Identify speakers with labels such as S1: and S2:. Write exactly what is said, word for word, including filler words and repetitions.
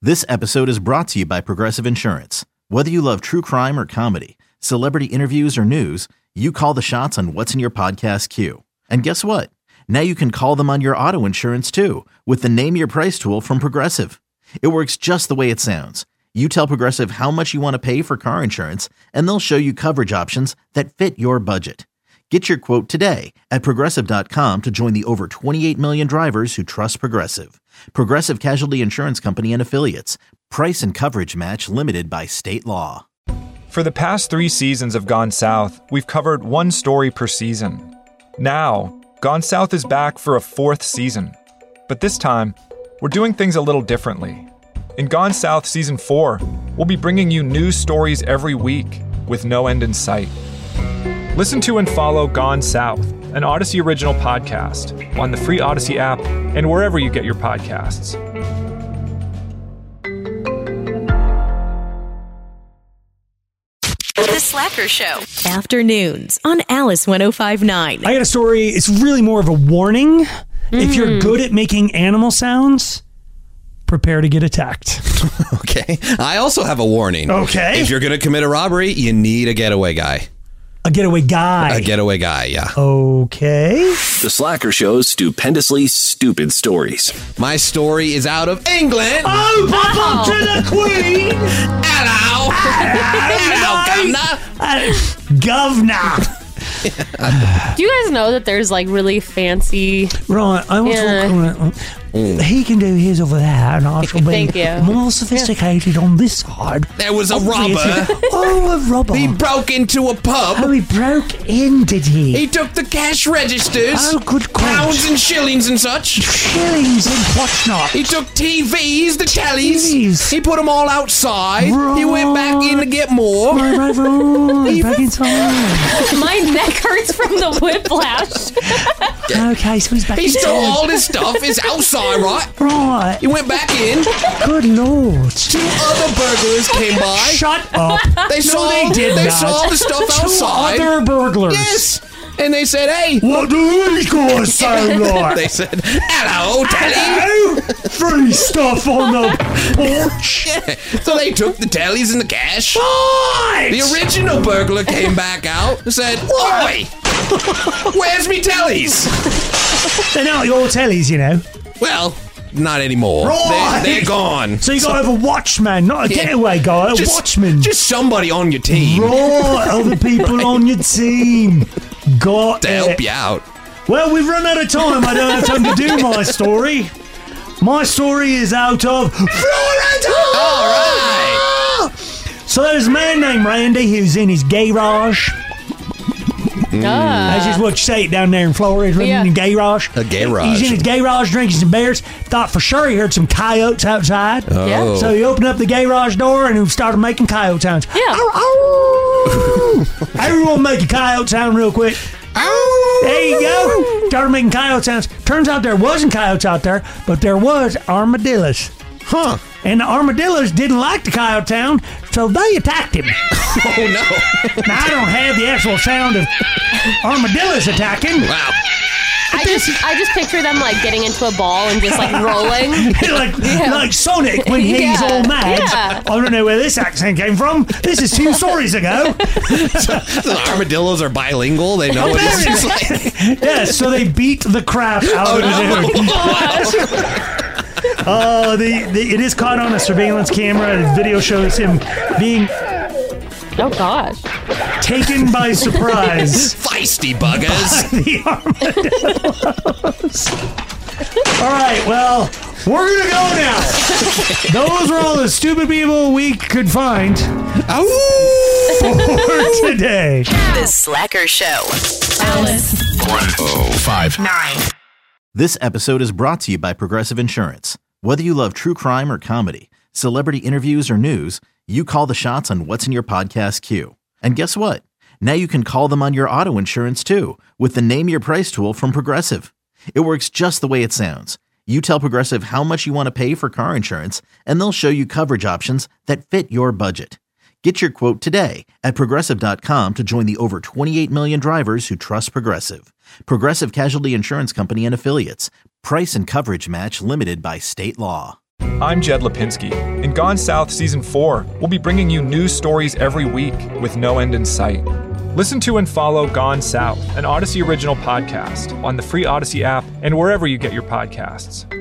S1: This episode is brought to you by Progressive Insurance. Whether you love true crime or comedy, celebrity interviews or news, you call the shots on what's in your podcast queue. And guess what? Now you can call them on your auto insurance too with the Name Your Price tool from Progressive. It works just the way it sounds. You tell Progressive how much you want to pay for car insurance, and they'll show you coverage options that fit your budget. Get your quote today at Progressive dot com to join the over twenty-eight million drivers who trust Progressive. Progressive Casualty Insurance Company and Affiliates. Price and coverage match limited by state law.
S2: For the past three seasons of Gone South, we've covered one story per season. Now, Gone South is back for a fourth season. But this time, we're doing things a little differently. In Gone South Season four, we'll be bringing you new stories every week with no end in sight. Listen to and follow Gone South, an Odyssey original podcast, on the free Odyssey app and wherever you get your podcasts.
S3: The Slacker Show. Afternoons on Alice one oh five point nine.
S4: I got a story. It's really more of a warning. Mm. If you're good at making animal sounds, prepare to get attacked.
S5: Okay. I also have a warning.
S4: Okay.
S5: If you're going to commit a robbery, you need a getaway guy.
S4: A getaway guy.
S5: A getaway guy, yeah.
S4: Okay.
S6: The Slacker Show's stupendously stupid stories.
S5: My story is out of England.
S4: Oh, pop up to the Queen.
S5: Hello.
S4: Hello, Governor. Uh, governor.
S7: Do you guys know that there's like really fancy...
S4: Right, I was
S7: Yeah.
S4: talking mm. He can do his over there, and I shall be
S7: Thank you.
S4: more sophisticated on this side.
S5: There was a
S4: Obviously.
S5: robber.
S4: Oh, a robber.
S5: He broke into a pub.
S4: Oh, he broke in, did he?
S5: He took the cash registers.
S4: Oh, good
S5: Pounds
S4: God.
S5: and shillings and such.
S4: Shillings and whatnot.
S5: He took T Vs, the tellies.
S4: Tellies.
S5: He put them all outside.
S4: Right.
S5: He went back in to get more.
S4: Right, right, right. Back inside.
S7: My neck hurts from the whiplash.
S4: Okay, so he's back
S5: He
S4: inside.
S5: stole all his stuff. It's outside, right?
S4: Right.
S5: He went back in.
S4: Good Lord.
S5: Two other burglars came by.
S4: Shut up.
S5: They
S4: no,
S5: saw
S4: they did
S5: they
S4: not.
S5: saw the stuff
S4: Two
S5: outside.
S4: other burglars.
S5: Yes. And they said, hey.
S4: What do these guys sound like?
S5: They said, hello, Telly.
S4: Hello? Free stuff on the porch.
S5: Yeah. So they took the tellies and the cash.
S4: Right.
S5: The original burglar came back out and said, oi, where's me tellies?
S4: They're not your tellies, you know.
S5: Well, not anymore.
S4: Right.
S5: They're, they're gone.
S4: So you got to have a watchman, not a
S5: Yeah.
S4: getaway guy, a
S5: just,
S4: watchman.
S5: Just somebody on your team
S4: Right, other people on your team. Got
S5: to
S4: it.
S5: help you out.
S4: Well, we've run out of time. I don't have time to do my story. My story is out of Florida!
S5: All right.
S4: So there's a man named Randy who's in his garage.
S7: Ah.
S4: That's just what you say it down there in Florida. He's living
S7: Yeah.
S4: in a garage.
S5: A garage.
S4: He's in his garage drinking some beers. Thought for sure he heard some coyotes outside.
S7: Yeah.
S5: Oh.
S4: So he opened up the garage door and he started making coyote sounds.
S7: Yeah.
S4: Ow, ow. Everyone make a coyote sound real quick. There you go. Started making coyote sounds. Turns out there wasn't coyotes out there, but there was armadillos.
S5: Huh.
S4: And the armadillos didn't like the coyote sound, so they attacked him.
S5: Oh, no.
S4: Now, I don't have the actual sound of armadillos attacking.
S5: Wow.
S7: I just I just picture them like getting into a ball and just like rolling.
S4: like,
S7: Yeah.
S4: like Sonic when he's
S7: Yeah.
S4: all mad.
S7: Yeah.
S4: I don't know where this accent came from. This is two stories ago.
S5: The armadillos are bilingual. They know what it's like.
S4: Yes, so they beat the crap out
S5: Oh,
S4: of the
S5: no.
S4: dude.
S5: Wow.
S4: Oh, the, the it is caught on a surveillance camera. The video shows him being
S7: Oh gosh.
S4: taken by surprise.
S5: Feisty buggers.
S4: The armadillos. All right, well, we're gonna go now. Those were all the stupid people we could find for today.
S3: The Slacker Show. Alice
S6: one oh five
S3: nine.
S1: This episode is brought to you by Progressive Insurance. Whether you love true crime or comedy, celebrity interviews or news, you call the shots on what's in your podcast queue. And guess what? Now you can call them on your auto insurance too with the Name Your Price tool from Progressive. It works just the way it sounds. You tell Progressive how much you want to pay for car insurance, and they'll show you coverage options that fit your budget. Get your quote today at Progressive dot com to join the over twenty-eight million drivers who trust Progressive. Progressive Casualty Insurance Company and Affiliates. Price and coverage match limited by state law.
S2: I'm Jed Lipinski. In Gone South Season four, we'll be bringing you news stories every week with no end in sight. Listen to and follow Gone South, an Odyssey original podcast, on the free Odyssey app and wherever you get your podcasts.